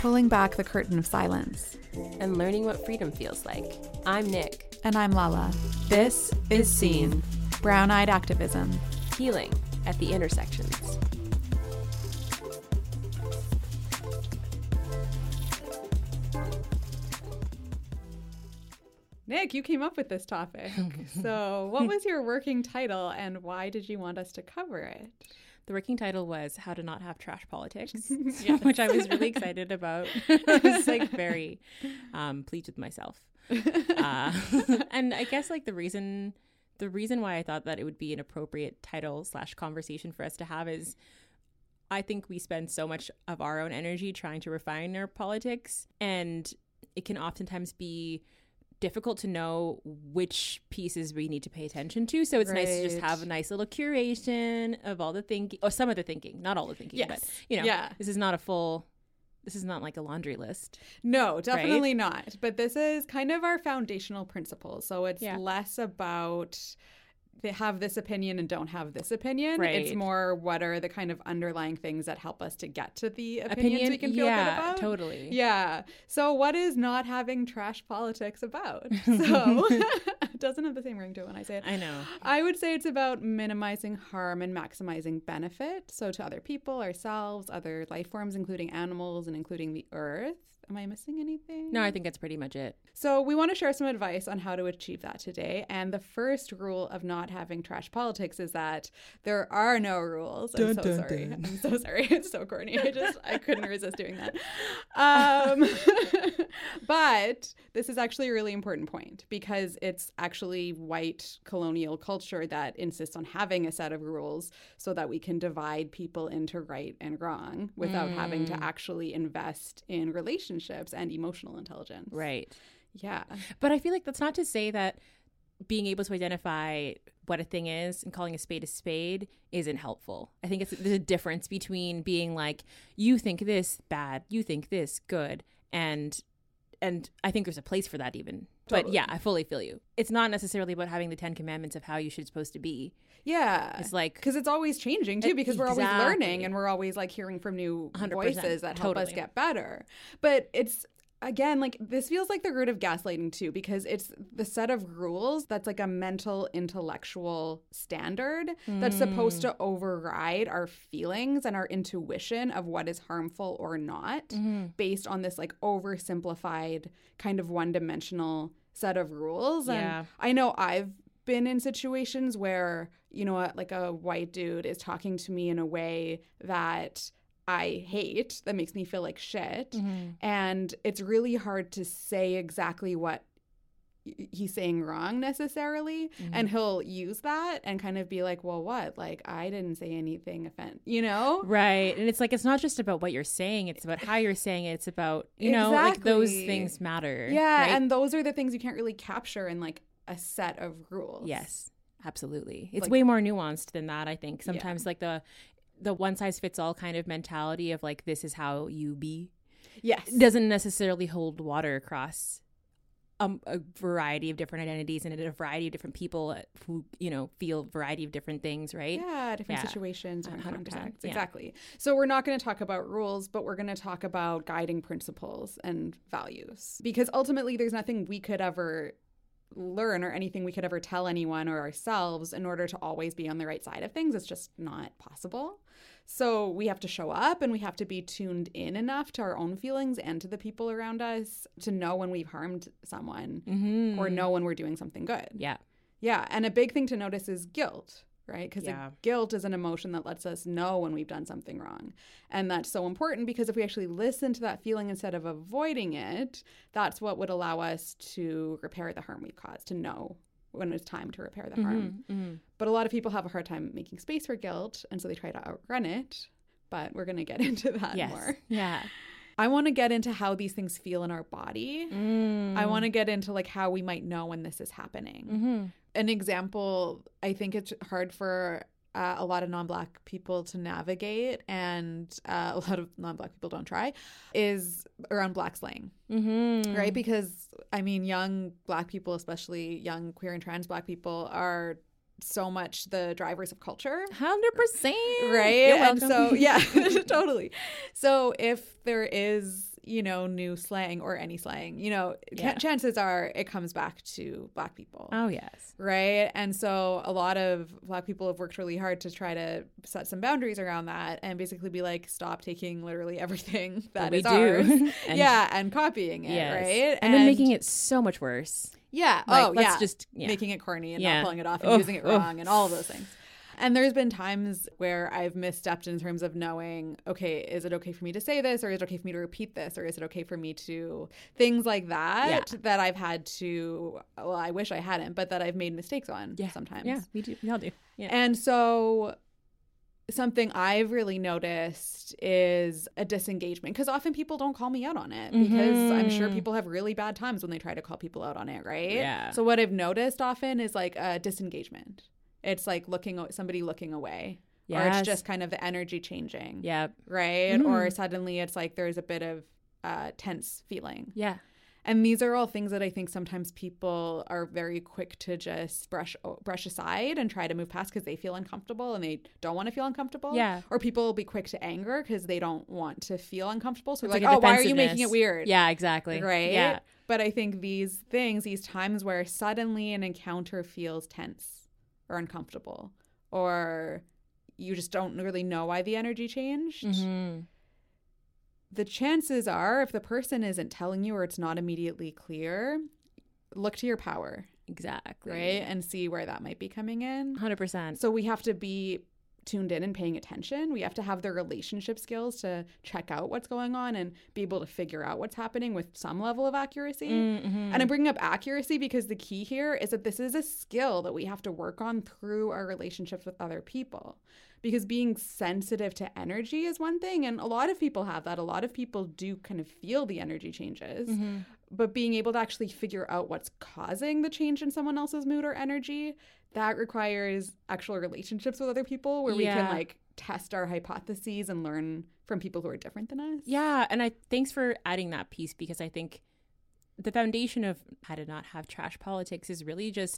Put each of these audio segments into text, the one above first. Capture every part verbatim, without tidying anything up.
pulling back the curtain of silence. And learning what freedom feels like. I'm Nick. And I'm Lala. This is Seen, Brown-Eyed Activism. Healing at the intersections. Nick, you came up with this topic. So what was your working title and why did you want us to cover it? The working title was How to Not Have Trash Politics, Yes. which I was really excited about. I was like very um, pleased with myself. Uh, and I guess like the reason, the reason why I thought that it would be an appropriate title slash conversation for us to have is I think we spend so much of our own energy trying to refine our politics, and it can oftentimes be difficult to know which pieces we need to pay attention to. So it's Right. nice to just have a nice little curation of all the thinking, or some of the thinking, not all the thinking, Yes. but you know, Yeah. this is not a full, this is not like a laundry list. No, definitely not. But this is kind of our foundational principles. So it's Yeah. less about they have this opinion and don't have this opinion. Right. It's more what are the kind of underlying things that help us to get to the opinions Opinion, we can feel yeah, good about. totally. Yeah. So what is not having trash politics about? So it doesn't have the same ring to it when I say it. I know. I would say it's about minimizing harm and maximizing benefit. So to other people, ourselves, other life forms, including animals and including the earth. Am I missing anything? No, I think that's pretty much it. So we want to share some advice on how to achieve that today. And the first rule of not having trash politics is that there are no rules. I'm Dun, so dun, sorry. dun. I'm so sorry. It's so corny. I just, I couldn't resist doing that. Um, but this is actually a really important point because it's actually white colonial culture that insists on having a set of rules so that we can divide people into right and wrong without Mm. having to actually invest in relationships and emotional intelligence. Right. Yeah. But I feel like that's not to say that being able to identify what a thing is and calling a spade a spade isn't helpful. I think it's there's a difference between being like, you think this bad, you think this good, and and I think there's a place for that even. But Totally. yeah, I fully feel you. It's not necessarily about having the Ten Commandments of how you should supposed to be. Yeah. It's like, because it's always changing too, because we're always Exactly. learning and we're always like hearing from new one hundred percent. voices that help us Totally. get better. But it's, again, like this feels like the root of gaslighting too, because it's the set of rules that's like a mental, intellectual standard that's supposed to override our feelings and our intuition of what is harmful or not Mm-hmm. based on this like oversimplified kind of one-dimensional set of rules. Yeah. And I know I've been in situations where, you know, like a white dude is talking to me in a way that I hate, that makes me feel like shit. Mm-hmm. And it's really hard to say exactly what y- he's saying wrong necessarily. Mm-hmm. And he'll use that and kind of be like, well, what? Like, I didn't say anything offend, you know? Right. And it's like, it's not just about what you're saying. It's about how you're saying it. It's about, you know, like those Exactly. things matter. Yeah. right? And those are the things you can't really capture in like a set of rules. Yes, absolutely. It's Like- way more nuanced than that, I think. Sometimes like the the one size fits all kind of mentality of like, this is how you be, Yes. doesn't necessarily hold water across um, a variety of different identities and a variety of different people who, you know, feel a variety of different things, right? Yeah, different Yeah. situations, different one hundred percent, contexts. yeah. Exactly. So we're not going to talk about rules, but we're going to talk about guiding principles and values. Because ultimately, there's nothing we could ever learn or anything we could ever tell anyone or ourselves in order to always be on the right side of things. It's just not possible. So we have to show up and we have to be tuned in enough to our own feelings and to the people around us to know when we've harmed someone Mm-hmm. or know when we're doing something good. Yeah. Yeah, and a big thing to notice is guilt, right? Because Yeah. guilt is an emotion that lets us know when we've done something wrong. And that's so important because if we actually listen to that feeling instead of avoiding it, that's what would allow us to repair the harm we've caused, to know when it's time to repair the harm. Mm-hmm. Mm-hmm. But a lot of people have a hard time making space for guilt, and so they try to outrun it. But we're going to get into that Yes. more. Yeah. I want to get into how these things feel in our body. Mm. I want to get into like how we might know when this is happening. Mm-hmm. An example, I think it's hard for uh, a lot of non-Black people to navigate, and uh, a lot of non-Black people don't try, is around Black slang, Mm-hmm. right? Because, I mean, young Black people, especially young queer and trans Black people, are so much the drivers of culture. one hundred percent. Right. You're and welcome. so, yeah, totally. So if there is, you know, new slang or any slang, you know, Yeah. ch- chances are it comes back to Black people. Oh, yes. Right. And so a lot of Black people have worked really hard to try to set some boundaries around that and basically be like, stop taking literally everything that we is do. ours. And- yeah. And copying it. Yes. Right. And, then making it so much worse. Yeah. Like, oh, let's yeah. just yeah. making it corny and Yeah. not pulling it off and Ugh, using it ugh. wrong and all of those things. And there's been times where I've misstepped in terms of knowing, okay, is it okay for me to say this, or is it okay for me to repeat this, or is it okay for me to things like that Yeah. that I've had to, well, I wish I hadn't, but that I've made mistakes on Yeah. sometimes. Yeah, we do. We all do. Yeah. And so something I've really noticed is a disengagement, because often people don't call me out on it because I'm sure Mhm. people have really bad times when they try to call people out on it, right? Yeah. So what I've noticed often is like a disengagement. It's like looking somebody looking away, or Yes. it's just kind of the energy changing, Yeah. right? Mhm. Or suddenly it's like there's a bit of uh, tense feeling. Yeah. And these are all things that I think sometimes people are very quick to just brush brush aside and try to move past because they feel uncomfortable and they don't want to feel uncomfortable. Yeah. Or people will be quick to anger because they don't want to feel uncomfortable. So It's they're like like, a oh, why are you making defensiveness. it weird? Yeah, exactly. Right? Yeah. But I think these things, these times where suddenly an encounter feels tense or uncomfortable, or you just don't really know why the energy changed, Mm-hmm. the chances are, if the person isn't telling you or it's not immediately clear, look to your power, Exactly. right? And see where that might be coming in. one hundred percent. So we have to be tuned in and paying attention. We have to have the relationship skills to check out what's going on and be able to figure out what's happening with some level of accuracy. Mm-hmm. And I'm bringing up accuracy because the key here is that this is a skill that we have to work on through our relationships with other people. Because being sensitive to energy is one thing, and a lot of people have that. A lot of people do kind of feel the energy changes. Mm-hmm. But being able to actually figure out what's causing the change in someone else's mood or energy, that requires actual relationships with other people where we Yeah. can like test our hypotheses and learn from people who are different than us. Yeah, and I thanks for adding that piece, because I think the foundation of how to not have trash politics is really just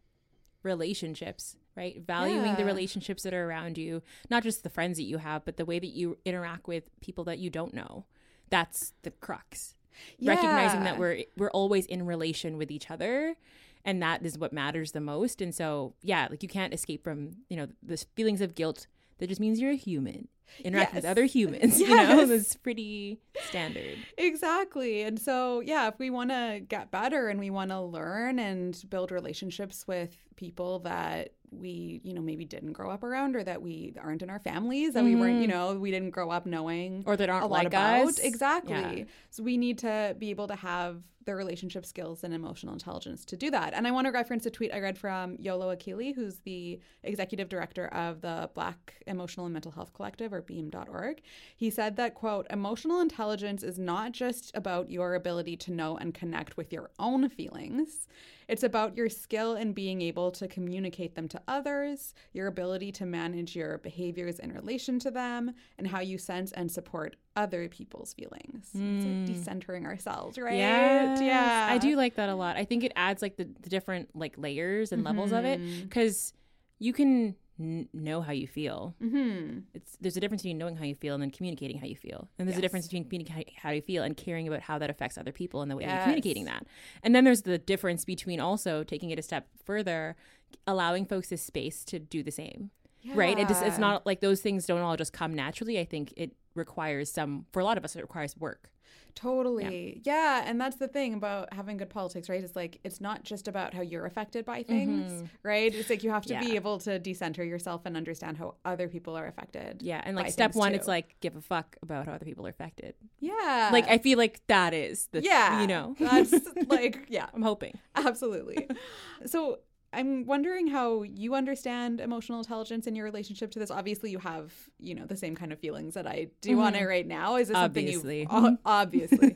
relationships, right? Valuing the Yeah. relationships that are around you, not just the friends that you have, but the way that you interact with people that you don't know. That's the crux. Recognizing that Yeah. we're we're always in relation with each other, and that is what matters the most. And so, yeah, like you can't escape from, you know, the feelings of guilt. That just means you're a human. Interact with Yes. other humans, you know? Yes. That's pretty standard. Exactly. And so, yeah, if we want to get better and we want to learn and build relationships with people that we, you know, maybe didn't grow up around, or that we aren't in our families, that we weren't, you know, we didn't grow up knowing Or that aren't a lot like about. us. Exactly. Yeah. So we need to be able to have the relationship skills and emotional intelligence to do that. And I want to reference a tweet I read from Yolo Akili, who's the executive director of the Black Emotional and Mental Health Collective, or beam dot org. He said that, quote, emotional intelligence is not just about your ability to know and connect with your own feelings. It's about your skill in being able to communicate them to others, your ability to manage your behaviors in relation to them, and how you sense and support other people's feelings. Mm. It's like decentering ourselves, right? Yes. Yeah. I do like that a lot. I think it adds like the, the different like layers and levels of it, Mhm. because you can n- know how you feel. Mm-hmm. It's there's a difference between knowing how you feel and then communicating how you feel, and there's a Yes. difference between communicating how you feel and caring about how that affects other people and the way you're Yes. communicating that. And then there's the difference between also taking it a step further, allowing folks this space to do the same. Right? It just, it's Yeah. not like those things don't all just come naturally. I think it requires some, for a lot of us, it requires work. Totally. Yeah. And that's the thing about having good politics, right? It's like, it's not just about how you're affected by things, Mhm. right? It's like you have to be Yeah. able to decenter yourself and understand how other people are affected. Yeah. And by like step things one, too. it's like give a fuck about how other people are affected. Yeah. Like I feel like that is the, yeah. you know, That's like, yeah, I'm hoping. absolutely. So I'm wondering how you understand emotional intelligence in your relationship to this. Obviously, you have, you know, the same kind of feelings that I do on it right now. Is this Obviously. something you've obviously?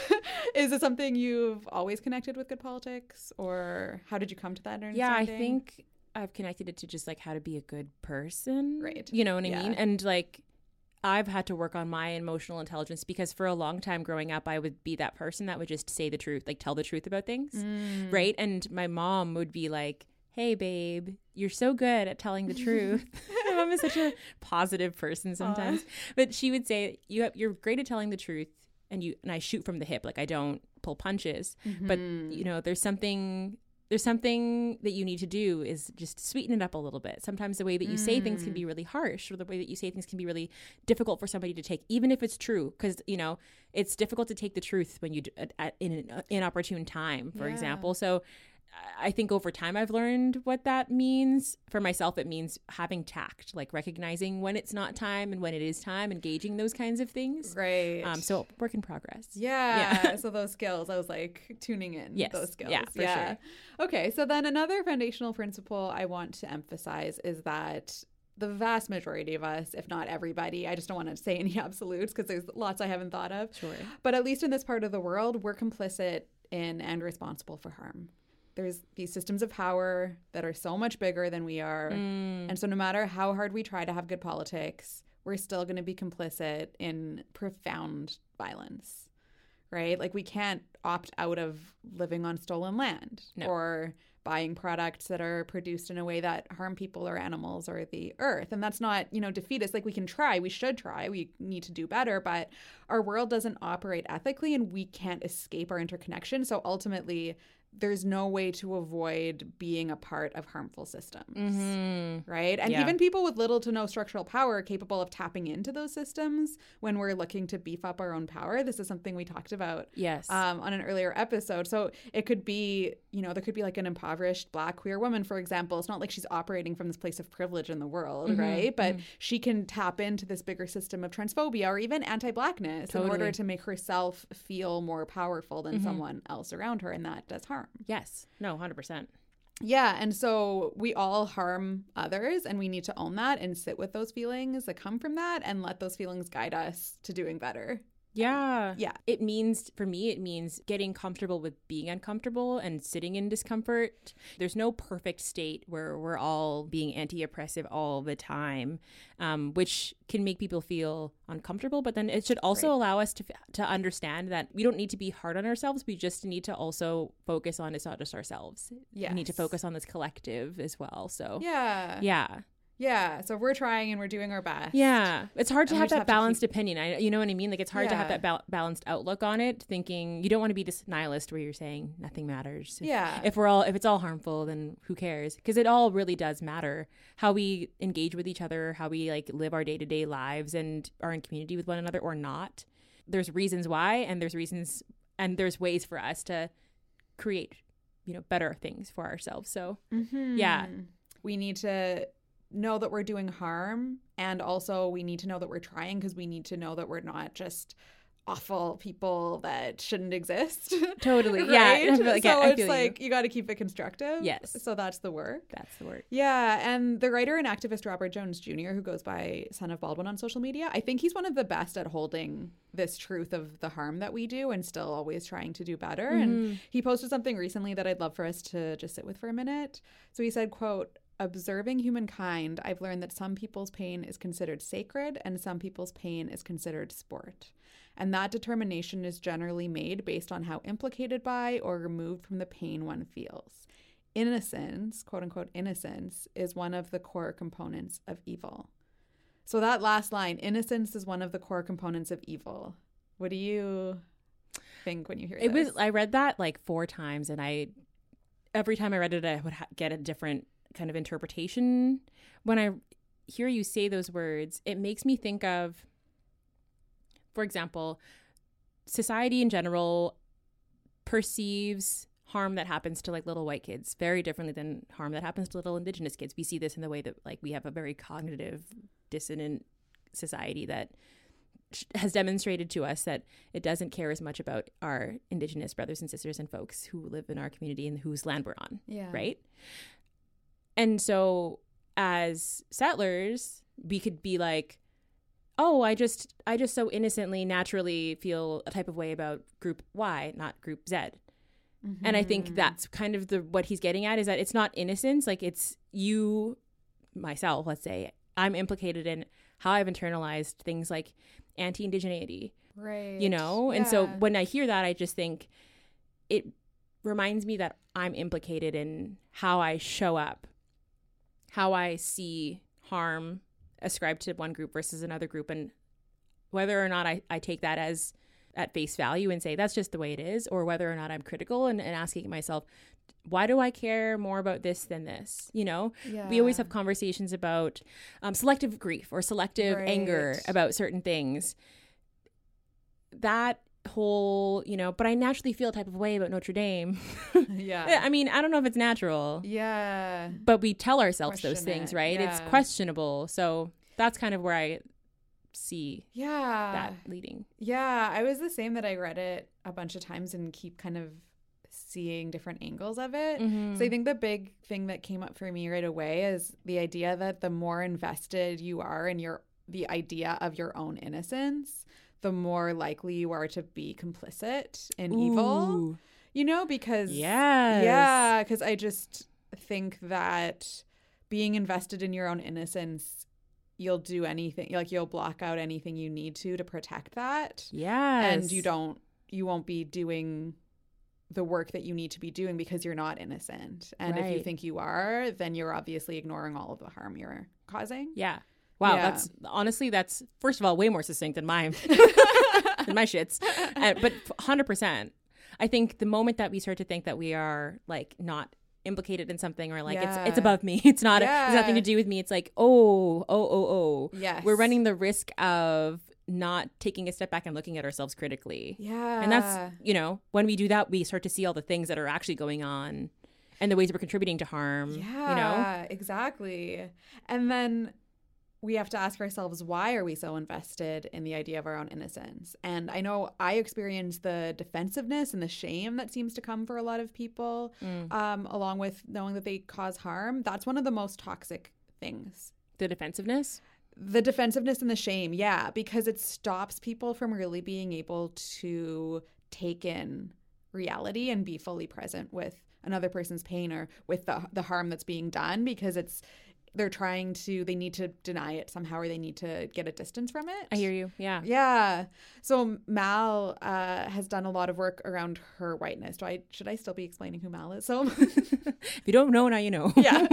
Is it something you've always connected with good politics, or how did you come to that understanding? Yeah, I think I've connected it to just like how to be a good person. Right. You know what I Yeah. mean? And like I've had to work on my emotional intelligence, because for a long time growing up, I would be that person that would just say the truth, like tell the truth about things. Mm. Right. And my mom would be like, hey, babe, you're so good at telling the truth. My mom is such a positive person sometimes. But she would say, you have, you're great at telling the truth. and you and I shoot from the hip. Like I don't pull punches, Mm-hmm. but you know, there's something there's something that you need to do is just sweeten it up a little bit. Sometimes the way that you say things can be really harsh, or the way that you say things can be really difficult for somebody to take, even if it's true. Because, you know, it's difficult to take the truth when you d- at, at, in an inopportune time, for Yeah. example. So I think over time I've learned what that means. For myself, it means having tact, like recognizing when it's not time and when it is time, engaging those kinds of things. Right. Um, so work in progress. Yeah. Yeah. So those skills, I was like tuning in. Yes. Those skills. Yeah, for sure. Okay. So then another foundational principle I want to emphasize is that the vast majority of us, if not everybody, I just don't want to say any absolutes because there's lots I haven't thought of. Sure. But at least in this part of the world, we're complicit in and responsible for harm. There's these systems of power that are so much bigger than we are. Mm. And so no matter how hard we try to have good politics, we're still going to be complicit in profound violence, right? Like we can't opt out of living on stolen land No. or buying products that are produced in a way that harm people or animals or the earth. And that's not, you know, defeatist. Like we can try, we should try, we need to do better, but our world doesn't operate ethically and we can't escape our interconnection. So ultimately, there's no way to avoid being a part of harmful systems, Mm-hmm. right? And Yeah. even people with little to no structural power are capable of tapping into those systems when we're looking to beef up our own power. This is something we talked about Yes. um, on an earlier episode. So it could be, you know, there could be like an impoverished Black queer woman, for example. It's not like she's operating from this place of privilege in the world, Mhm, right? But mhm. she can tap into this bigger system of transphobia or even anti-Blackness in order Totally. to make herself feel more powerful than Mhm. someone else around her, and that does harm. Yes. No, one hundred percent. Yeah, and so we all harm others, and we need to own that and sit with those feelings that come from that and let those feelings guide us to doing better. Yeah. Yeah. It means, for me, it means getting comfortable with being uncomfortable and sitting in discomfort. There's no perfect state where we're all being anti-oppressive all the time, um, which can make people feel uncomfortable. But then it should also Right. allow us to to understand that we don't need to be hard on ourselves. We just need to also focus on it's not just ourselves. Yes. We need to focus on this collective as well. So Yeah. yeah. Yeah. So we're trying and we're doing our best. Yeah, it's hard to And we have just that have to balanced keep- opinion. I, you know what I mean? Like it's hard to have Yeah. that bal- balanced outlook on it. Thinking you don't want to be this nihilist where you're saying nothing matters. If, Yeah. If we're all, if it's all harmful, then who cares? Because it all really does matter. How we engage with each other, how we like live our day to day lives, and are in community with one another or not. There's reasons why, and there's reasons, and there's ways for us to create, you know, better things for ourselves. So Mhm. Yeah. We need to know that we're doing harm, and also we need to know that we're trying because we need to know that we're not just awful people that shouldn't exist. Totally. Yeah. Right? I feel like- so I it's feel you. like you got to keep it constructive. Yes. So that's the work. that's the word. Yeah, and the writer and activist Robert Jones Junior, who goes by Son of Baldwin on social media, I think he's one of the best at holding this truth of the harm that we do and still always trying to do better. And he posted something recently that I'd love for us to just sit with for a minute. So he said, quote, "Observing humankind, I've learned that some people's pain is considered sacred and some people's pain is considered sport. And that determination is generally made based on how implicated by or removed from the pain one feels. Innocence, quote unquote, innocence, is one of the core components of evil." So that last line, innocence is one of the core components of evil. What do you think when you hear It this? was, I read that like four times, and I, every time I read it, I would ha- get a different kind of interpretation. When I hear you say those words, it makes me think of, for example, society in general perceives harm that happens to like little white kids very differently than harm that happens to little Indigenous kids. We see this in the way that like we have a very cognitive dissonant society that has demonstrated to us that it doesn't care as much about our Indigenous brothers and sisters and folks who live in our community and whose land we're on, yeah. right? And so as settlers, we could be like, oh, I just I just so innocently, naturally feel a type of way about group Y, not group Z. Mm-hmm. And I think that's kind of the what he's getting at is that it's not innocence. Like it's you, myself, let's say, I'm implicated in how I've internalized things like anti-indigeneity, right. you know? And so Yeah. when I hear that, I just think it reminds me that I'm implicated in how I show up, how I see harm ascribed to one group versus another group, and whether or not I, I take that as at face value and say, that's just the way it is, or whether or not I'm critical and, and asking myself, why do I care more about this than this? You know, Yeah. we always have conversations about um, selective grief or selective Right. anger about certain things. That whole, you know, but I naturally feel a type of way about Notre Dame. Yeah. I mean, I don't know if it's natural, Yeah. but we tell ourselves those Question things, it. right? It's Yeah. questionable. So that's kind of where I see Yeah. that leading. Yeah. I was the same, that I read it a bunch of times and keep kind of seeing different angles of it. Mhm. So I think the big thing that came up for me right away is the idea that the more invested you are in your the idea of your own innocence, the more likely you are to be complicit in evil. Ooh. You know, because Yes. yeah, because I just think that being invested in your own innocence, you'll do anything, like you'll block out anything you need to to protect that. Yes. And you don't, you won't be doing the work that you need to be doing because you're not innocent. And if you Right. think you are, then you're obviously ignoring all of the harm you're causing. Yeah. Wow. Yeah. That's honestly, that's first of all, way more succinct than my, than my shits. Uh, but one hundred percent. I think the moment that we start to think that we are like not implicated in something, or like Yeah. it's it's above me, it's not, Yeah. it's nothing to do with me. It's like, oh, oh, oh, oh. Yes. We're running the risk of not taking a step back and looking at ourselves critically. Yeah. And that's, you know, when we do that, we start to see all the things that are actually going on and the ways we're contributing to harm. Yeah, You know? exactly. And then we have to ask ourselves, why are we so invested in the idea of our own innocence? And I know I experience the defensiveness and the shame that seems to come for a lot of people, Mm. um, along with knowing that they cause harm. That's one of the most toxic things. The defensiveness. The defensiveness and the shame, yeah, because it stops people from really being able to take in reality and be fully present with another person's pain or with the the harm that's being done, because it's they're trying to they need to deny it somehow, or they need to get a distance from it. I hear you. Yeah. Yeah. So Mal uh, has done a lot of work around her whiteness. Do I should I still be explaining who Mal is? So If you don't know, now you know. yeah.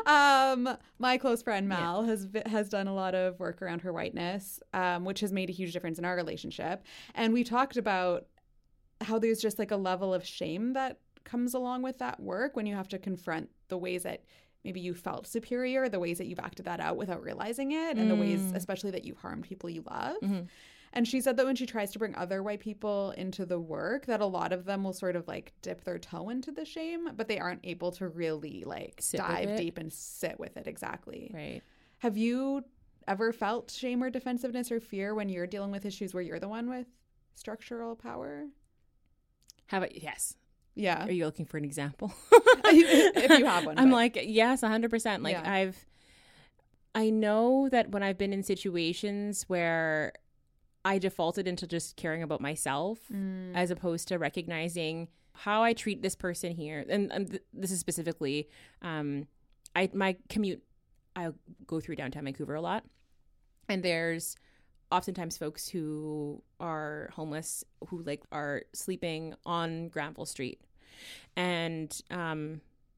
Um, my close friend Mal has has done a lot of work around her whiteness, um, which has made a huge difference in our relationship. And we talked about how there's just like a level of shame that comes along with that work when you have to confront the ways that maybe you felt superior, the ways that you've acted that out without realizing it, and the ways Mm. especially that you've harmed people you love. Mhm. And she said that when she tries to bring other white people into the work, that a lot of them will sort of like dip their toe into the shame, but they aren't able to really like Sit with dive it. deep and sit with it. Exactly. Right. Have you ever felt shame or defensiveness or fear when you're dealing with issues where you're the one with structural power? Have it? Yes. Yeah. Are you looking for an example? If you have one, I'm but- like, yes, one hundred percent. Like Yeah. I've, I know that when I've been in situations where I defaulted into just caring about myself Mm. as opposed to recognizing how I treat this person here. And, and th- this is specifically, um, I, my commute, I go through downtown Vancouver a lot, and there's oftentimes folks who are homeless who like are sleeping on Granville Street, and um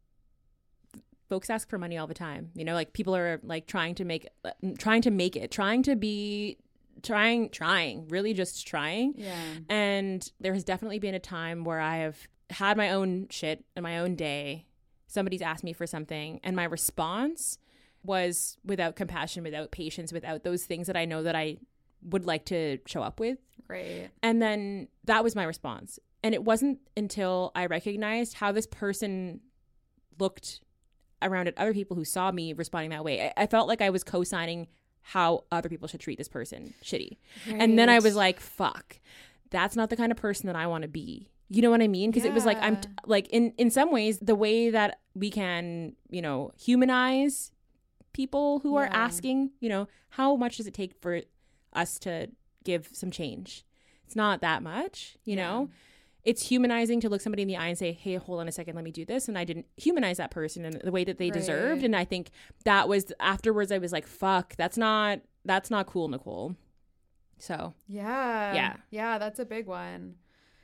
folks ask for money all the time. You know, like people are like trying to make uh, trying to make it trying to be trying trying really just trying. Yeah. And there has definitely been a time where I have had my own shit in my own day. Somebody's asked me for something, and my response was without compassion, without patience, without those things that I know that I would like to show up with. Right. And then that was my response. And it wasn't until I recognized how this person looked around at other people who saw me responding that way. I, I felt like I was co-signing how other people should treat this person shitty. And then I was like, fuck, that's not the kind of person that I want to be. You know what I mean? Because it was like, I'm t- like in, in some ways, the way that we can, you know, humanize people who are Yeah. asking, you know, how much does it take for us to give some change? It's not that much, you Yeah. know? It's humanizing to look somebody in the eye and say, hey, hold on a second, let me do this. And I didn't humanize that person in the way that they deserved. Right. And I think that was afterwards, I was like, fuck, that's not, that's not cool, Nicole. So Yeah. Yeah. Yeah, that's a big one.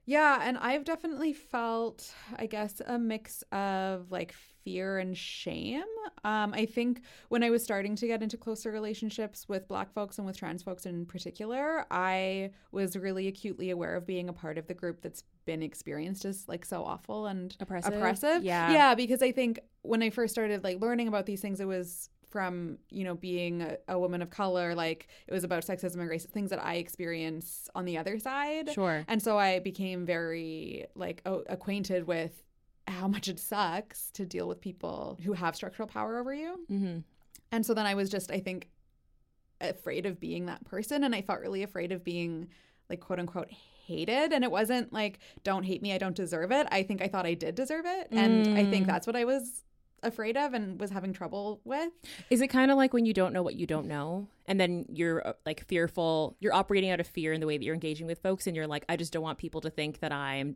Yeah, and I've definitely felt, I guess, a mix of like fear and shame. Um, I think when I was starting to get into closer relationships with Black folks and with trans folks in particular, I was really acutely aware of being a part of the group that's been experienced as like so awful and Oppressive. oppressive. Yeah. Yeah, because I think when I first started like learning about these things, it was from, you know, being a, a woman of color, like it was about sexism and racism, things that I experience on the other side. Sure. And so I became very like o- acquainted with how much it sucks to deal with people who have structural power over you. Mm-hmm. And so then I was just, I think, afraid of being that person. And I felt really afraid of being like, quote unquote, hated. And it wasn't like, don't hate me, I don't deserve it. I think I thought I did deserve it. And Mm. I think that's what I was afraid of and was having trouble with. Is it kind of like when you don't know what you don't know, and then you're uh, like fearful, you're operating out of fear in the way that you're engaging with folks, and you're like, I just don't want people to think that I'm,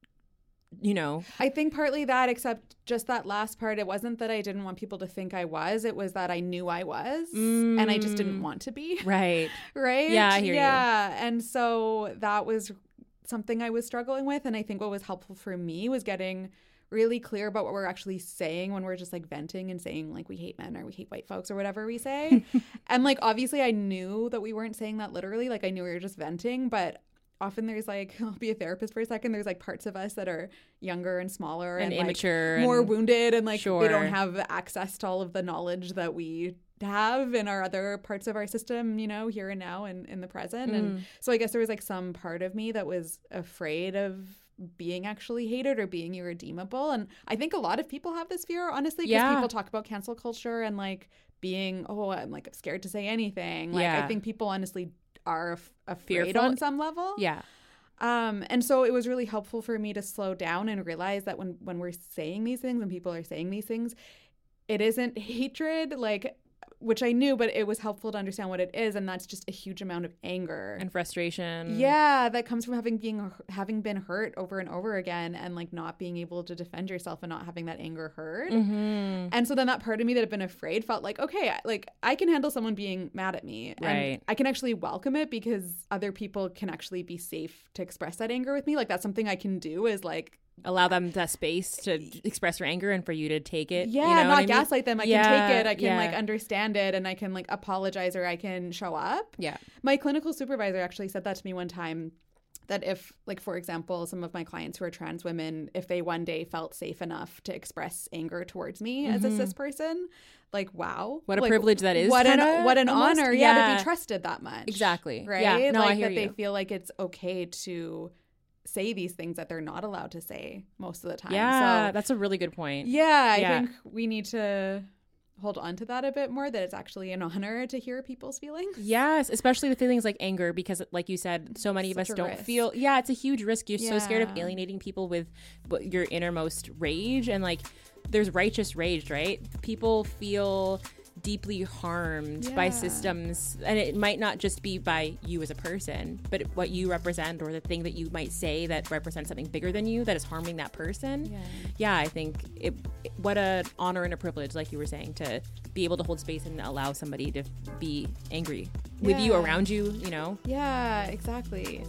you know. I think partly that, except just that last part, it wasn't that I didn't want people to think I was, it was that I knew I was Mm. and I just didn't want to be. Right. Right? Yeah, I hear you. Yeah. And so that was something I was struggling with. And I think what was helpful for me was getting really clear about what we're actually saying when we're just like venting and saying like we hate men or we hate white folks or whatever we say. And like obviously I knew that we weren't saying that literally, like I knew we were just venting, but often there's like, I'll be a therapist for a second, there's like parts of us that are younger and smaller And, and, immature. like more and, wounded and like Sure. they don't have access to all of the knowledge that we have in our other parts of our system, you know, here and now and in the present. Mm. And so I guess there was like some part of me that was afraid of being actually hated or being irredeemable. And I think a lot of people have this fear, honestly, because Yeah. people talk about cancel culture and like being, oh, I'm like scared to say anything. Like Yeah. I think people honestly are af- afraid Fearful. on some level. Yeah. Um, and so it was really helpful for me to slow down and realize that when, when we're saying these things and people are saying these things, it isn't hatred, like, which I knew, but it was helpful to understand what it is. And that's just a huge amount of anger And frustration. yeah, that comes from having being having been hurt over and over again and like not being able to defend yourself and not having that anger heard. Mm-hmm. And so then that part of me that had been afraid felt like, okay, like I can handle someone being mad at me. And Right. I can actually welcome it because other people can actually be safe to express that anger with me. Like that's something I can do is like Allow them that space to express your anger and for you to take it. yeah, you know what not I mean? gaslight them. I Yeah, can take it. I can yeah. like understand it and I can like apologize or I can show up. Yeah. My clinical supervisor actually said that to me one time, that if, like, for example, some of my clients who are trans women, if they one day felt safe enough to express anger towards me Mm-hmm. as a cis person, like, wow. What a like, privilege that is. What kinda, an what an almost. honor, yeah. yeah, to be trusted that much. Exactly. Right? Yeah. No, like I hear that you. they feel like it's okay to say these things that they're not allowed to say most of the time. Yeah, So, that's a really good point. yeah, I Yeah. think we need to hold on to that a bit more, that it's actually an honor to hear people's feelings. Yes, especially the feelings like anger, because like you said, so many of Such us a don't risk. feel, yeah, it's a huge risk. You're so scared of Yeah. alienating people with what- your innermost rage. And like, there's righteous rage, right? People feel deeply harmed by Yeah. systems, and it might not just be by you as a person, but what you represent or the thing that you might say that represents something bigger than you that is harming that person. Yeah. Yeah, I think it, what an honor and a privilege, like you were saying, to be able to hold space and allow somebody to be angry with you, Yeah. around you, you know? Yeah, exactly.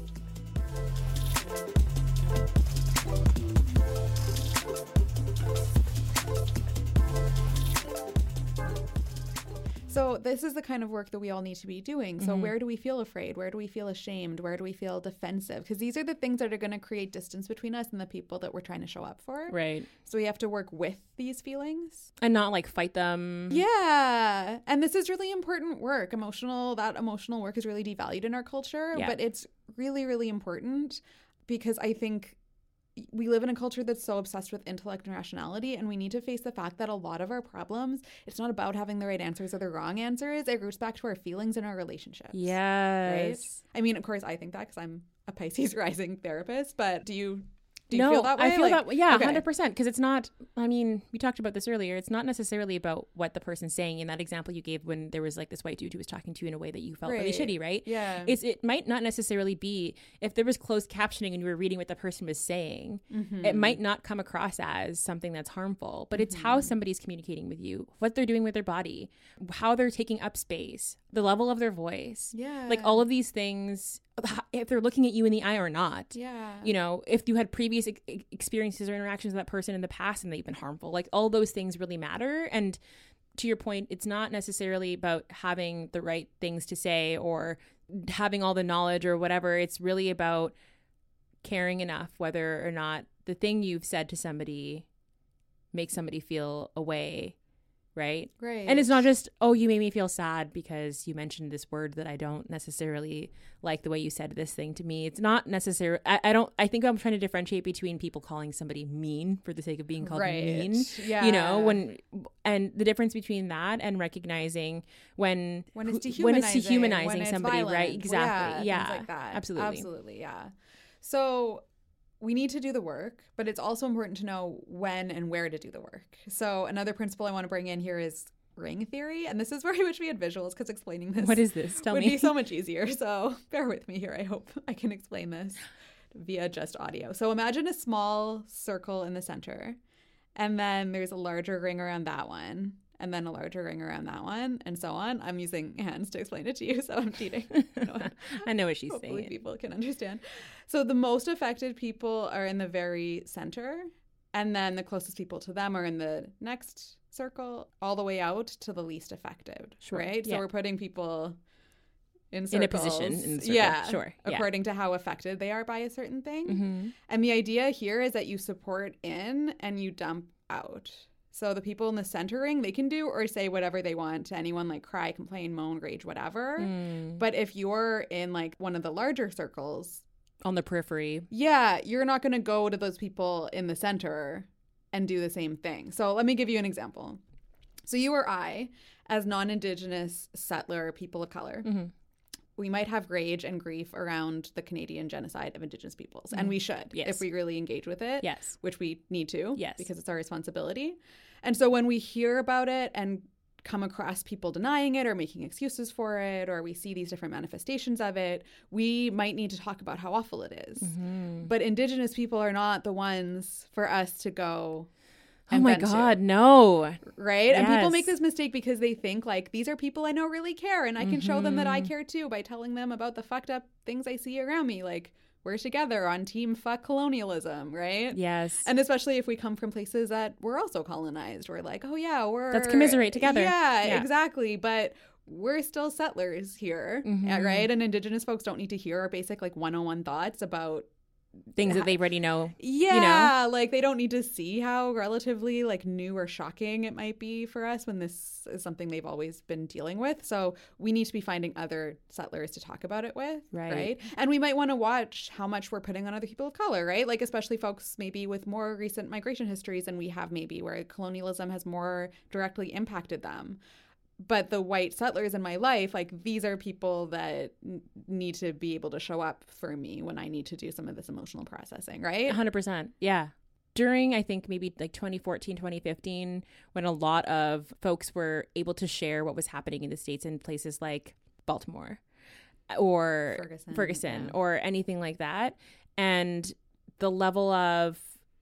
So this is the kind of work that we all need to be doing. So where do we feel afraid? Where do we feel ashamed? Where do we feel defensive? Because these are the things that are going to create distance between us and the people that we're trying to show up for. Right. So we have to work with these feelings. And not like fight them. Yeah. And this is really important work. Emotional, that emotional work is really devalued in our culture, Yeah. but it's really, really important because I think we live in a culture that's so obsessed with intellect and rationality, and we need to face the fact that a lot of our problems, it's not about having the right answers or the wrong answers. It roots back to our feelings and our relationships. Yes. I mean, of course, I think that because I'm a Pisces rising therapist, but do you do you no, feel that way? I feel Like, that way. Yeah, okay. one hundred percent. Because it's not, I mean, we talked about this earlier. It's not necessarily about what the person's saying. In that example you gave when there was like this white dude who was talking to you in a way that you felt really Right. shitty, right? Yeah. It's, it might not necessarily be, if there was closed captioning and you were reading what the person was saying, Mm-hmm. it might not come across as something that's harmful, but it's how somebody's communicating with you, what they're doing with their body, how they're taking up space, the level of their voice. Yeah. Like all of these things, if they're looking at you in the eye or not. Yeah. You know, if you had previous ex- experiences or interactions with that person in the past and they've been harmful, like all those things really matter. And to your point, it's not necessarily about having the right things to say or having all the knowledge or whatever. It's really about caring enough whether or not the thing you've said to somebody makes somebody feel a way. Right. Right. And it's not just, oh, you made me feel sad because you mentioned this word that I don't necessarily like the way you said this thing to me. It's not necessarily, I, I don't, I think I'm trying to differentiate between people calling somebody mean for the sake of being called right. mean. Yeah. You know, when, and the difference between that and recognizing when, when it's dehumanizing, when it's dehumanizing when it's somebody, violent. right? Exactly. Yeah. Yeah. Things like that. Absolutely. Absolutely. Yeah. So we need to do the work, but it's also important to know when and where to do the work. So another principle I want to bring in here is ring theory. And this is where I wish we had visuals because explaining this What is this? Tell would me. be so much easier. So bear with me here. I hope I can explain this via just audio. So imagine a small circle in the center, and then there's a larger ring around that one, and then a larger ring around that one, and so on. I'm using hands to explain it to you, so I'm cheating. No, I know what she's hopefully saying. people can understand. So the most affected people are in the very center, and then the closest people to them are in the next circle, all the way out to the least affected, Sure. right? Yeah. So we're putting people in circles. In a position in the circle. Yeah, Sure. Yeah. according to how affected they are by a certain thing. Mm-hmm. And the idea here is that you support in and you dump out. So the people in the center ring, they can do or say whatever they want to anyone, like cry, complain, moan, rage, whatever. Mm. But if you're in like one of the larger circles, On the periphery. yeah, you're not going to go to those people in the center and do the same thing. So let me give you an example. So you or I, as non-Indigenous settler people of color, Mm-hmm. we might have rage and grief around the Canadian genocide of Indigenous peoples. Mm-hmm. And we should, Yes. if we really engage with it. Yes. Which we need to. Yes. Because it's our responsibility. And so when we hear about it and come across people denying it or making excuses for it, or we see these different manifestations of it, we might need to talk about how awful it is. Mm-hmm. But Indigenous people are not the ones for us to go Oh and my vent to, God, no. right? And people Yes. make this mistake because they think like, these are people I know really care, and I can show them that I Mhm. care too by telling them about the fucked up things I see around me. Like, we're together on team fuck colonialism, right? Yes. And especially if we come from places that were also colonized, we're like, oh yeah, we're Let's commiserate together. Yeah, Yeah. exactly. But we're still settlers here, Mhm. right? And Indigenous folks don't need to hear our basic like one oh one thoughts about Things that they already know. yeah, like they don't need to see how relatively like new or shocking it might be for us when this is something they've always been dealing with. So we need to be finding other settlers to talk about it with, Right. right? And we might want to watch how much we're putting on other people of color, right? Like especially folks maybe with more recent migration histories than we have maybe, where colonialism has more directly impacted them. But the white settlers in my life, like these are people that n- need to be able to show up for me when I need to do some of this emotional processing, right? one hundred percent. Yeah. During, I think, maybe like twenty fourteen, twenty fifteen, when a lot of folks were able to share what was happening in the States in places like Baltimore or Ferguson, Ferguson yeah. or anything like that. And the level of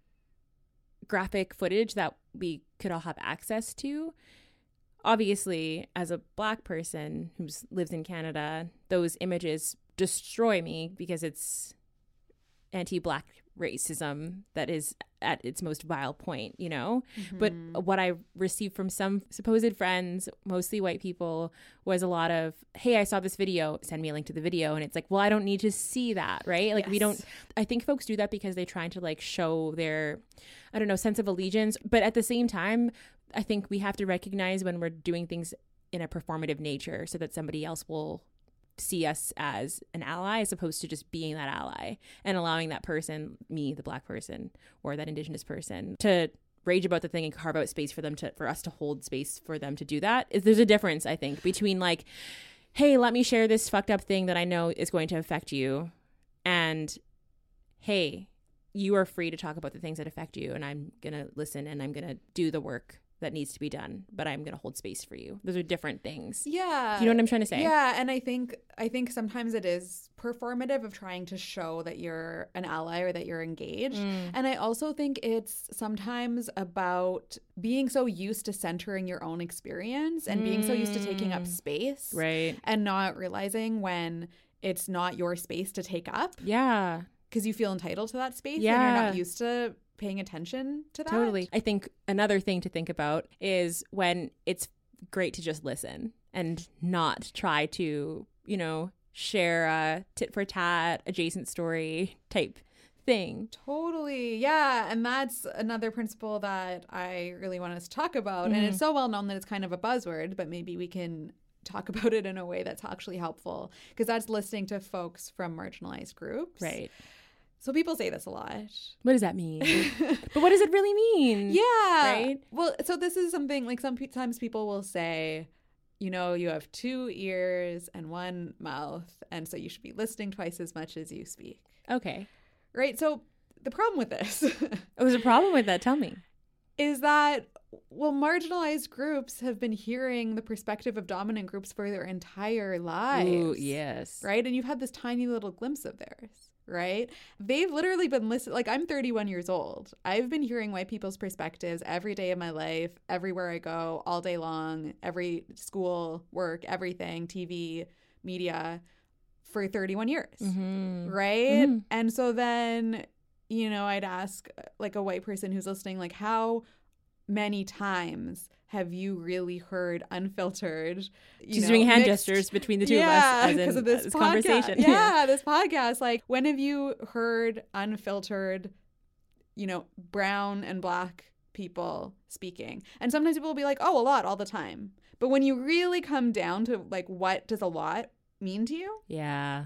graphic footage that we could all have access to, obviously, as a Black person who lives in Canada, those images destroy me because it's anti-Black racism that is at its most vile point, you know? But what I received from some supposed friends, mostly white people, was a lot of, hey, I saw this video, send me a link to the video. And it's like, well, I don't need to see that, right? Like, we Yes. don't, I think folks do that because they're trying to like show their, I don't know, sense of allegiance. But at the same time, I think we have to recognize when we're doing things in a performative nature so that somebody else will see us as an ally as opposed to just being that ally and allowing that person, me, the Black person or that Indigenous person, to rage about the thing and carve out space for them to, for us to hold space for them to do that. Is there's a difference, I think, between like, hey, let me share this fucked up thing that I know is going to affect you, and hey, you are free to talk about the things that affect you, and I'm going to listen and I'm going to do the work that needs to be done, but I'm going to hold space for you. Those are different things. Yeah. Do you know what I'm trying to say? Yeah. And I think, I think sometimes it is performative of trying to show that you're an ally or that you're engaged. Mm. And I also think it's sometimes about being so used to centering your own experience and mm. being so used to taking up space. Right. And not realizing when it's not your space to take up. Yeah. Because you feel entitled to that space. Yeah. And you're not used to paying attention to that. Totally. I think another thing to think about is when it's great to just listen and not try to, you know, share a tit for tat adjacent story type thing. Totally. Yeah. And that's another principle that I really want us to talk about. Mm-hmm. And it's so well known that it's kind of a buzzword, but maybe we can talk about it in a way that's actually helpful, because that's listening to folks from marginalized groups. Right. So people say this a lot. What does that mean? But what does it really mean? Yeah. Right? Well, so this is something like sometimes people will say, you know, you have two ears and one mouth, and so you should be listening twice as much as you speak. Okay. Right? So the problem with this... Oh, there's a problem with that. Tell me. Is that, well, marginalized groups have been hearing the perspective of dominant groups for their entire lives. Ooh, yes. Right? And you've had this tiny little glimpse of theirs. Right? They've literally been listening. Like, I'm thirty-one years old. I've been hearing white people's perspectives every day of my life, everywhere I go, all day long, every school, work, everything, T V, media, for thirty-one years. Mm-hmm. Right? Mm-hmm. And so then, you know, I'd ask like a white person who's listening, like, how many times have you really heard unfiltered? You She's know, doing hand mixed, gestures between the two yeah, of us because of this, this podca- conversation. Yeah, yeah, this podcast. Like, when have you heard unfiltered, you know, brown and black people speaking? And sometimes people will be like, oh, a lot, all the time. But when you really come down to like, what does a lot mean to you? Yeah.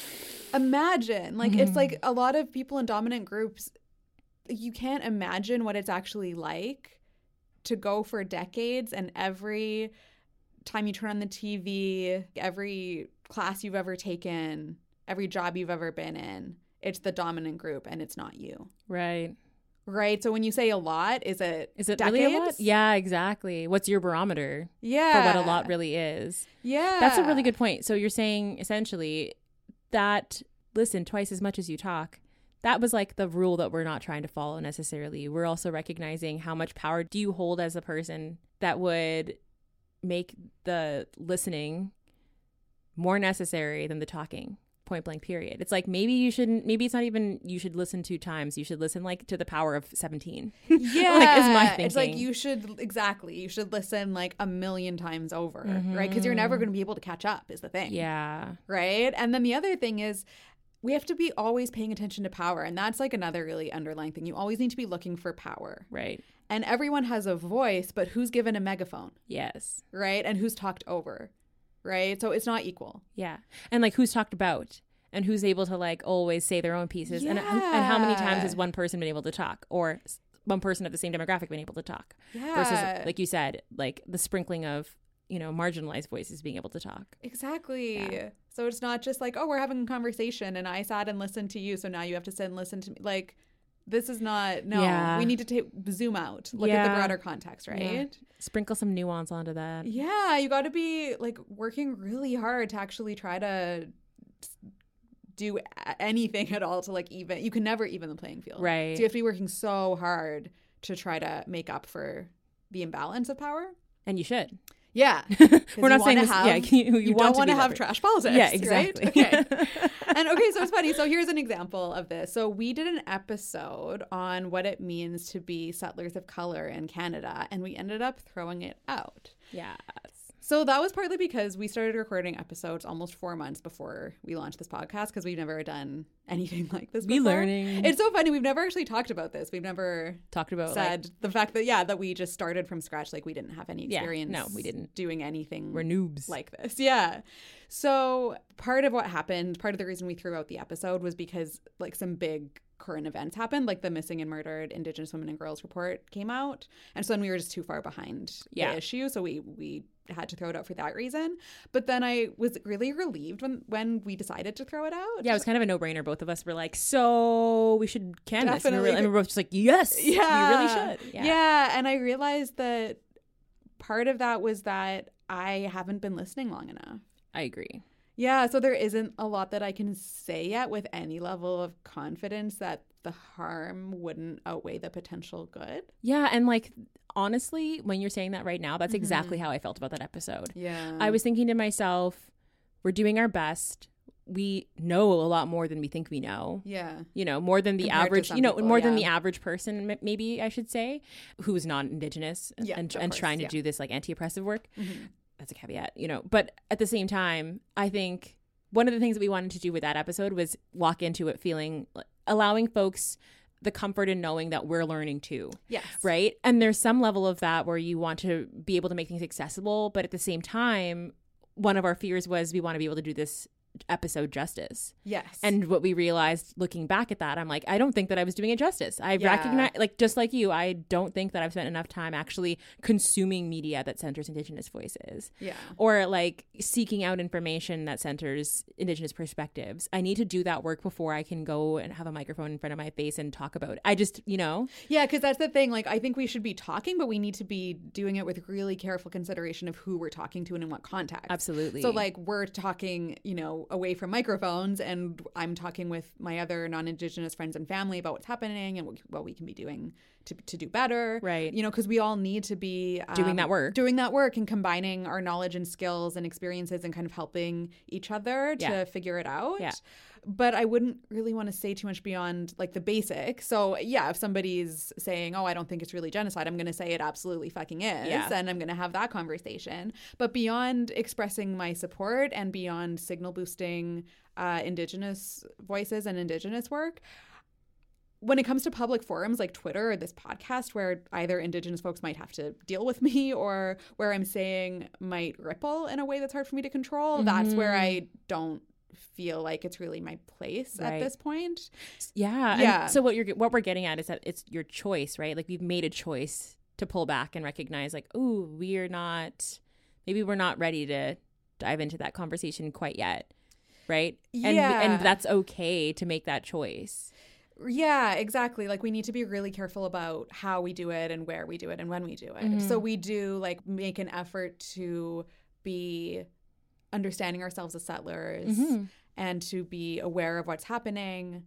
Imagine, like, mm-hmm. it's like a lot of people in dominant groups, you can't imagine what it's actually like to go for decades, and every time you turn on the T V, every class you've ever taken, every job you've ever been in, it's the dominant group and it's not you. Right. Right. So when you say a lot, is it Is it decades? really a lot? Yeah, exactly. What's your barometer yeah. for what a lot really is? Yeah. That's a really good point. So you're saying essentially that listen twice as much as you talk. That was like the rule that we're not trying to follow necessarily. We're also recognizing how much power do you hold as a person that would make the listening more necessary than the talking, point blank period. It's like maybe you shouldn't, maybe it's not even you should listen two times. You should listen like to the power of seventeen. Yeah. Like is my thinking. It's like you should, exactly. You should listen like a million times over, mm-hmm. right? Because you're never going to be able to catch up is the thing. Yeah. Right? And then the other thing is, we have to be always paying attention to power. And that's like another really underlying thing. You always need to be looking for power. Right. And everyone has a voice, but who's given a megaphone? Yes. Right? And who's talked over? Right? So it's not equal. Yeah. And like who's talked about and who's able to like always say their own pieces. Yeah. And, and how many times has one person been able to talk, or one person of the same demographic been able to talk? Yeah. Versus, like you said, like the sprinkling of, you know, marginalized voices being able to talk. Exactly. Yeah. So it's not just like, oh, we're having a conversation and I sat and listened to you, so now you have to sit and listen to me. Like, this is not, no, yeah. we need to take zoom out, look yeah. at the broader context, right? Yeah. Sprinkle some nuance onto that. Yeah, you got to be like working really hard to actually try to do anything at all to like even, you can never even the playing field. Right. So you have to be working so hard to try to make up for the imbalance of power. And you should. Yeah. We're not saying this. Have, yeah, you, you, you want don't want to have levered. trash politics. Yeah, exactly. Right? Okay. And okay, so it's funny. So here's an example of this. So we did an episode on what it means to be settlers of color in Canada, and we ended up throwing it out. Yes. So that was partly because we started recording episodes almost four months before we launched this podcast, because we've never done anything like this before. We learning. It's so funny. We've never actually talked about this. We've never talked about said like, the fact that, yeah, that we just started from scratch. Like we didn't have any experience. Yeah, no, we didn't. Doing anything. We're noobs. Like this. Yeah. So part of what happened, part of the reason we threw out the episode was because like some big current events happened, like the missing and murdered Indigenous women and girls report came out. And so then we were just too far behind yeah. the issue. So we, we had to throw it out for that reason. But then I was really relieved when, when we decided to throw it out. Yeah, it was kind of a no-brainer. Both of us were like, so we should canvas. Definitely. And we were, and we were both just like, yes, yeah. we really should. Yeah. yeah. And I realized that part of that was that I haven't been listening long enough. I agree. Yeah, so there isn't a lot that I can say yet with any level of confidence that the harm wouldn't outweigh the potential good. Yeah, and like honestly, when you're saying that right now, that's mm-hmm. exactly how I felt about that episode. Yeah. I was thinking to myself, we're doing our best. We know a lot more than we think we know. Yeah. You know, more than the Compared average, some you know, people, more yeah. than the average person, m- maybe I should say, who's non-Indigenous Yeah, and, of and course, trying to yeah. do this like anti-oppressive work. Mm-hmm. That's a caveat, you know. But at the same time, I think one of the things that we wanted to do with that episode was walk into it feeling, allowing folks the comfort in knowing that we're learning too. Yes. Right? And there's some level of that where you want to be able to make things accessible, but at the same time, one of our fears was we want to be able to do this episode justice. Yes. And what we realized looking back at that, I'm like, I don't think that I was doing it justice. I Yeah. recognize, like, just like you, I don't think that I've spent enough time actually consuming media that centers Indigenous voices. Yeah. Or like seeking out information that centers Indigenous perspectives. I need to do that work before I can go and have a microphone in front of my face and talk about it. I just, you know. Yeah, because that's the thing. Like, I think we should be talking, but we need to be doing it with really careful consideration of who we're talking to and in what context. Absolutely. So, like, we're talking, you know, away from microphones, and I'm talking with my other non-Indigenous friends and family about what's happening and what, what we can be doing to, to do better. Right. You know, because we all need to be um, Doing that work. Doing that work and combining our knowledge and skills and experiences and kind of helping each other to Yeah. figure it out. Yeah. But I wouldn't really want to say too much beyond like the basic. So yeah, if somebody's saying, oh, I don't think it's really genocide, I'm going to say it absolutely fucking is. Yeah. And I'm going to have that conversation. But beyond expressing my support and beyond signal boosting uh, Indigenous voices and Indigenous work, when it comes to public forums like Twitter or this podcast where either Indigenous folks might have to deal with me or where I'm saying might ripple in a way that's hard for me to control, mm-hmm. that's where I don't feel like it's really my place Right. at this point. Yeah. Yeah. And so what you're what we're getting at is that it's your choice, right? Like we've made a choice to pull back and recognize like, oh, we are not maybe we're not ready to dive into that conversation quite yet. Right? And Yeah. and that's okay to make that choice. Yeah, exactly. Like we need to be really careful about how we do it and where we do it and when we do it. Mm-hmm. So we do like make an effort to be understanding ourselves as settlers Mm-hmm. and to be aware of what's happening,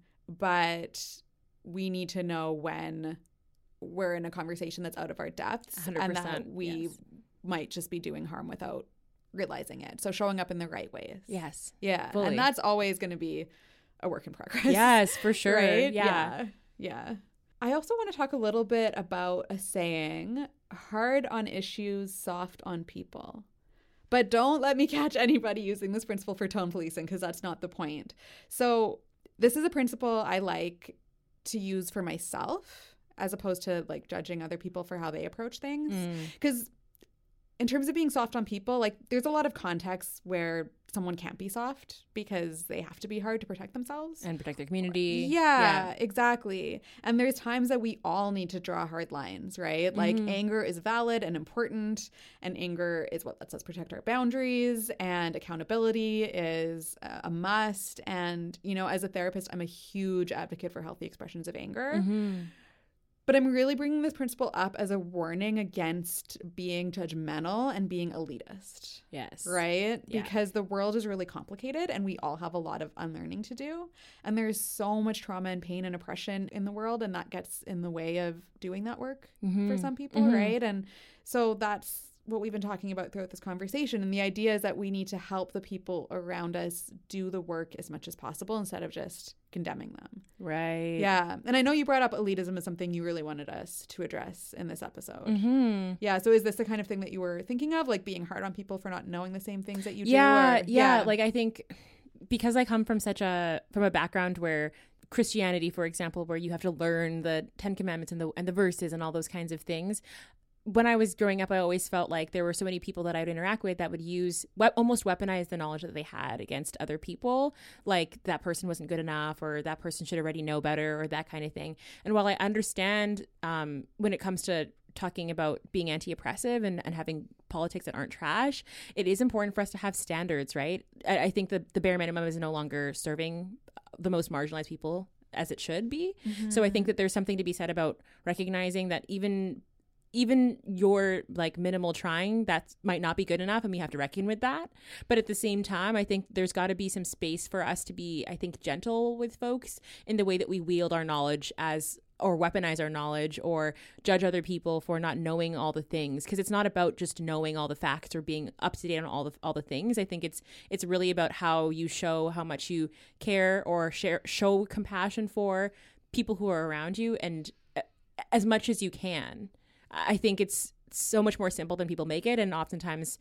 but we need to know when we're in a conversation that's out of our depths one hundred percent, and that we yes. might just be doing harm without realizing it. So showing up in the right ways. Yes. Yeah. Fully. And that's always going to be a work in progress. Yes, for sure. Right? Yeah. yeah. Yeah. I also want to talk a little bit about a saying, hard on issues, soft on people. But don't let me catch anybody using this principle for tone policing because that's not the point. So this is a principle I like to use for myself as opposed to like judging other people for how they approach things. Because mm. in terms of being soft on people, like there's a lot of contexts where someone can't be soft because they have to be hard to protect themselves and protect their community. Yeah, yeah, exactly. And there's times that we all need to draw hard lines, right? Like mm-hmm. anger is valid and important, and anger is what lets us protect our boundaries, and accountability is a must. And, you know, as a therapist, I'm a huge advocate for healthy expressions of anger. Mm-hmm. But I'm really bringing this principle up as a warning against being judgmental and being elitist. Yes. Right? Yeah. Because the world is really complicated and we all have a lot of unlearning to do. And there's so much trauma and pain and oppression in the world, and that gets in the way of doing that work mm-hmm. for some people, mm-hmm. right? And so that's what we've been talking about throughout this conversation. And the idea is that we need to help the people around us do the work as much as possible instead of just condemning them. Right. Yeah. And I know you brought up elitism as something you really wanted us to address in this episode. Mm-hmm. Yeah. So is this the kind of thing that you were thinking of, like being hard on people for not knowing the same things that you yeah, do? Or, yeah. Yeah. Like I think because I come from such a, from a background where Christianity, for example, where you have to learn the Ten Commandments and the, and the verses and all those kinds of things. When I was growing up, I always felt like there were so many people that I would interact with that would use, we- almost weaponize the knowledge that they had against other people. Like that person wasn't good enough, or that person should already know better, or that kind of thing. And while I understand um, when it comes to talking about being anti-oppressive and, and having politics that aren't trash, it is important for us to have standards, right? I, I think the, the bare minimum is no longer serving the most marginalized people as it should be. Mm-hmm. So I think that there's something to be said about recognizing that even even your like minimal trying, that might not be good enough, and we have to reckon with that. But at the same time, I think there's got to be some space for us to be, I think, gentle with folks in the way that we wield our knowledge as, or weaponize our knowledge, or judge other people for not knowing all the things, because it's not about just knowing all the facts or being up to date on all the all the things. I think it's it's really about how you show how much you care or share show compassion for people who are around you, and as much as you can. I think it's so much more simple than people make it. And oftentimes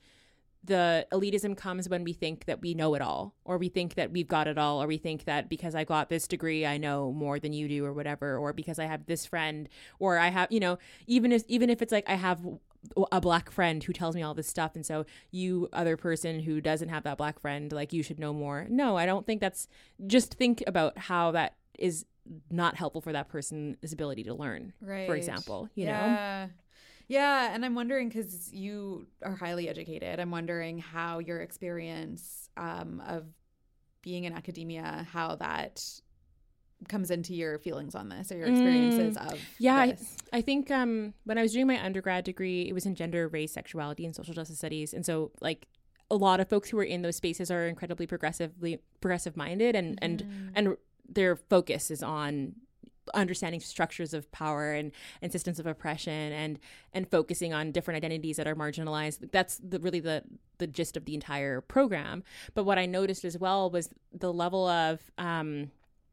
the elitism comes when we think that we know it all, or we think that we've got it all, or we think that because I got this degree, I know more than you do, or whatever, or because I have this friend, or I have, you know, even if, even if it's like I have a black friend who tells me all this stuff, and so you other person who doesn't have that black friend, like you should know more. No, I don't think that's, just think about how that is not helpful for that person's ability to learn, right, for example, you yeah. know? Yeah. And I'm wondering, because you are highly educated, I'm wondering how your experience um, of being in academia, how that comes into your feelings on this, or your experiences mm, of yeah this. I, I think um, when I was doing my undergrad degree, it was in gender, race, sexuality, and social justice studies. And so like a lot of folks who are in those spaces are incredibly progressively progressive minded, and mm. and and their focus is on understanding structures of power and, and systems of oppression, and and focusing on different identities that are marginalized. That's the, really the the gist of the entire program. But what I noticed as well was the level of um,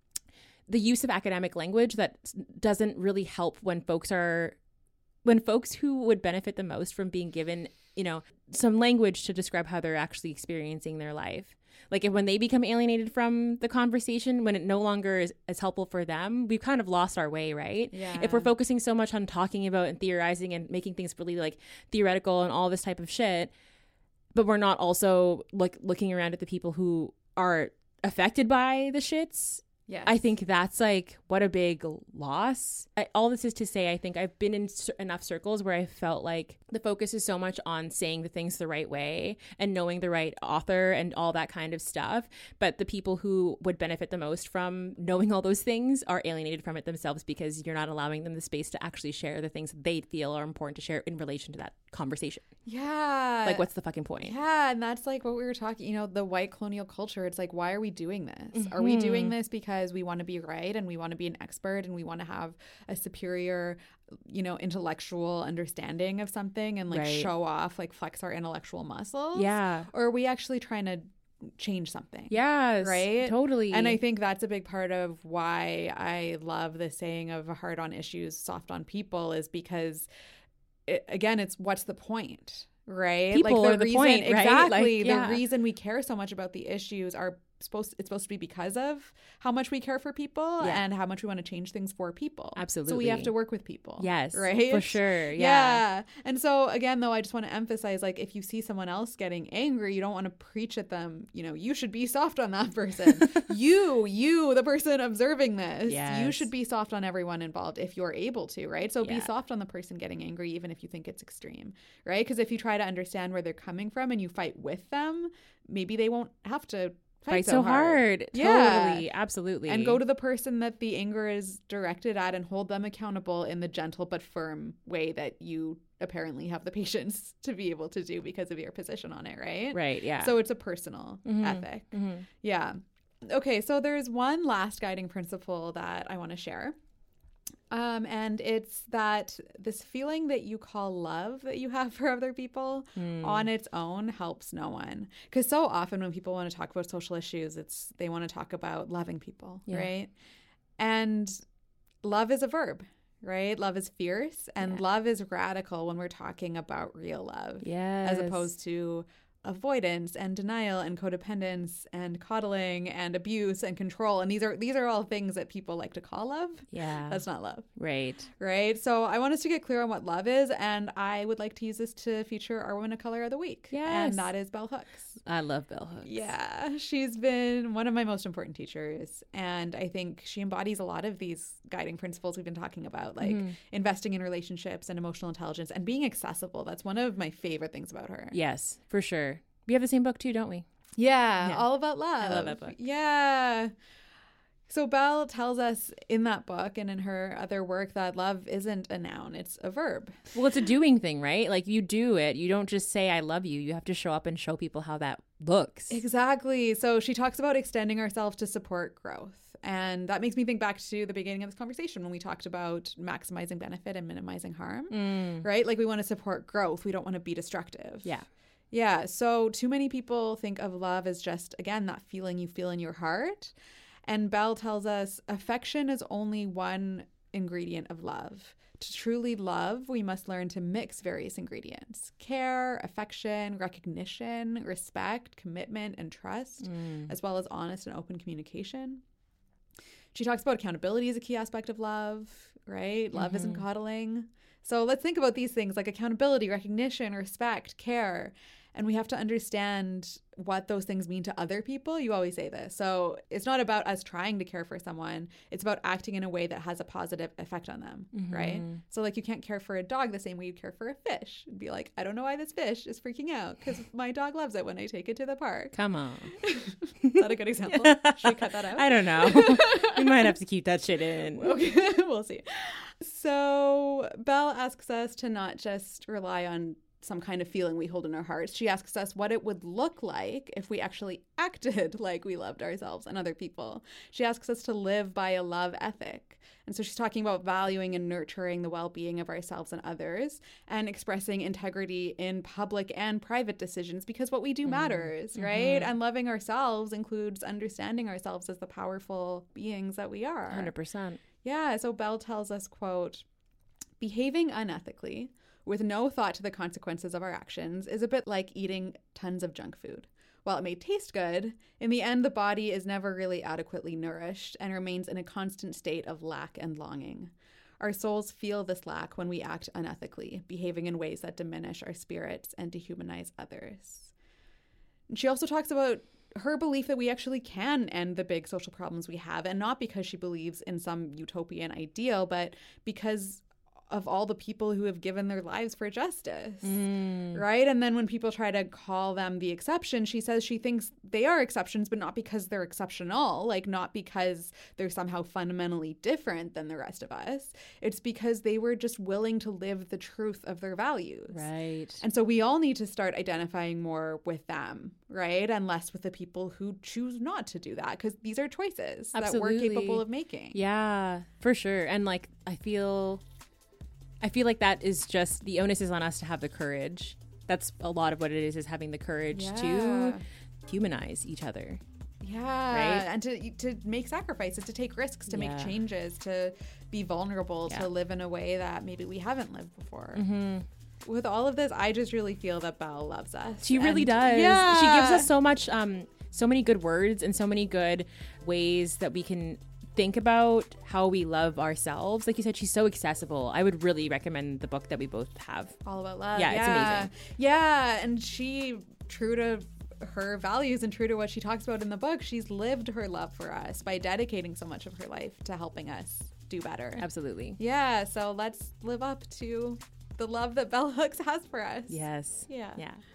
the use of academic language that doesn't really help when folks are when folks who would benefit the most from being given, you know, some language to describe how they're actually experiencing their life. Like if when they become alienated from the conversation, when it no longer is as helpful for them, we've kind of lost our way, right? Yeah. If we're focusing so much on talking about and theorizing and making things really like theoretical and all this type of shit, but we're not also like looking around at the people who are affected by the shits. Yes. I think that's like, what a big loss. I, all this is to say, I think I've been in c- enough circles where I felt like the focus is so much on saying the things the right way and knowing the right author and all that kind of stuff. But the people who would benefit the most from knowing all those things are alienated from it themselves, because you're not allowing them the space to actually share the things that they feel are important to share in relation to that conversation. Yeah. Like, what's the fucking point? Yeah. And that's like what we were talking, you know, the white colonial culture. It's like, why are we doing this? Mm-hmm. Are we doing this because we want to be right and we want to be an expert and we want to have a superior, you know, intellectual understanding of something and like right. show off, like flex our intellectual muscles? Yeah. Or are we actually trying to change something? Yes. Right? Totally. And I think that's a big part of why I love the saying of hard on issues, soft on people, is because it, again, it's what's the point? Right? People like the are the reason, point, right? Exactly. Like, yeah. The reason we care so much about the issues are supposed it's supposed to be because of how much we care for people yeah. and how much we want to change things for people. Absolutely. So we have to work with people. Yes. Right? For sure. Yeah. Yeah. And so again, though, I just want to emphasize, like, if you see someone else getting angry, you don't want to preach at them, you know, you should be soft on that person. you, you, the person observing this, yes. you should be soft on everyone involved if you're able to, right? So yeah. be soft on the person getting angry, even if you think it's extreme, right? Because if you try to understand where they're coming from and you fight with them, maybe they won't have to Fight, fight so, so hard. hard. Yeah. Totally. Absolutely. And go to the person that the anger is directed at and hold them accountable in the gentle but firm way that you apparently have the patience to be able to do because of your position on it, right? Right. Yeah. So it's a personal mm-hmm. ethic. Mm-hmm. Yeah. Okay. So there's one last guiding principle that I want to share. Um, and it's that this feeling that you call love that you have for other people mm. on its own helps no one. Because so often when people want to talk about social issues, it's they want to talk about loving people, yeah. right? And love is a verb, right? Love is fierce and yeah. love is radical when we're talking about real love. Yes. As opposed to avoidance and denial and codependence and coddling and abuse and control. And these are these are all things that people like to call love. Yeah. That's not love. Right. Right. So I want us to get clear on what love is. And I would like to use this to feature our Woman of Color of the Week. Yes. And that is Bell Hooks. I love Bell Hooks. Yeah. She's been one of my most important teachers. And I think she embodies a lot of these guiding principles we've been talking about, like mm-hmm. investing in relationships and emotional intelligence and being accessible. That's one of my favorite things about her. Yes, for sure. We have the same book too, don't we? Yeah, yeah. all about love. I love that book. Yeah. So Belle tells us in that book and in her other work that love isn't a noun, it's a verb. Well, it's a doing thing, right? Like you do it. You don't just say, I love you. You have to show up and show people how that looks. Exactly. So she talks about extending ourselves to support growth. And that makes me think back to the beginning of this conversation when we talked about maximizing benefit and minimizing harm, Mm. right? Like we want to support growth. We don't want to be destructive. Yeah. Yeah. So too many people think of love as just, again, that feeling you feel in your heart. And Belle tells us affection is only one ingredient of love. To truly love, we must learn to mix various ingredients: care, affection, recognition, respect, commitment, and trust, Mm. as well as honest and open communication. She talks about accountability as a key aspect of love, right? Love Mm-hmm. isn't coddling. So let's think about these things like accountability, recognition, respect, care. And we have to understand what those things mean to other people. You always say this. So it's not about us trying to care for someone. It's about acting in a way that has a positive effect on them, Mm-hmm. right? So like you can't care for a dog the same way you care for a fish. It'd be like, I don't know why this fish is freaking out because my dog loves it when I take it to the park. Come on. Is that a good example? Should we cut that out? I don't know. We might have to keep that shit in. Okay, we'll see. So Belle asks us to not just rely on some kind of feeling we hold in our hearts. She asks us what it would look like if we actually acted like we loved ourselves and other people. She asks us to live by a love ethic. And so she's talking about valuing and nurturing the well-being of ourselves and others and expressing integrity in public and private decisions because what we do matters, mm-hmm. right? And loving ourselves includes understanding ourselves as the powerful beings that we are. one hundred percent. Yeah, so Belle tells us, quote, behaving unethically with no thought to the consequences of our actions is a bit like eating tons of junk food. While it may taste good, in the end, the body is never really adequately nourished and remains in a constant state of lack and longing. Our souls feel this lack when we act unethically, behaving in ways that diminish our spirits and dehumanize others. And she also talks about her belief that we actually can end the big social problems we have, and not because she believes in some utopian ideal, but because of all the people who have given their lives for justice, Mm. right? And then when people try to call them the exception, she says she thinks they are exceptions, but not because they're exceptional, like not because they're somehow fundamentally different than the rest of us. It's because they were just willing to live the truth of their values. Right. And so we all need to start identifying more with them, right? And less with the people who choose not to do that, because these are choices Absolutely. that we're capable of making. Yeah, for sure. And like, I feel... I feel like that is just the onus is on us to have the courage. That's a lot of what it is, is having the courage Yeah. to humanize each other. Yeah, Right? and to to make sacrifices, to take risks, to Yeah. make changes, to be vulnerable, Yeah. to live in a way that maybe we haven't lived before. Mm-hmm. With all of this, I just really feel that Belle loves us. She really And- does. Yeah. She gives us so much, um, so many good words and so many good ways that we can think about how we love ourselves. Like you said, she's so accessible. I would really recommend the book that we both have. All about love. Yeah, it's amazing. Yeah, and she, true to her values and true to what she talks about in the book, she's lived her love for us by dedicating so much of her life to helping us do better. Absolutely. Yeah, so let's live up to the love that Bell Hooks has for us. Yes. Yeah. Yeah.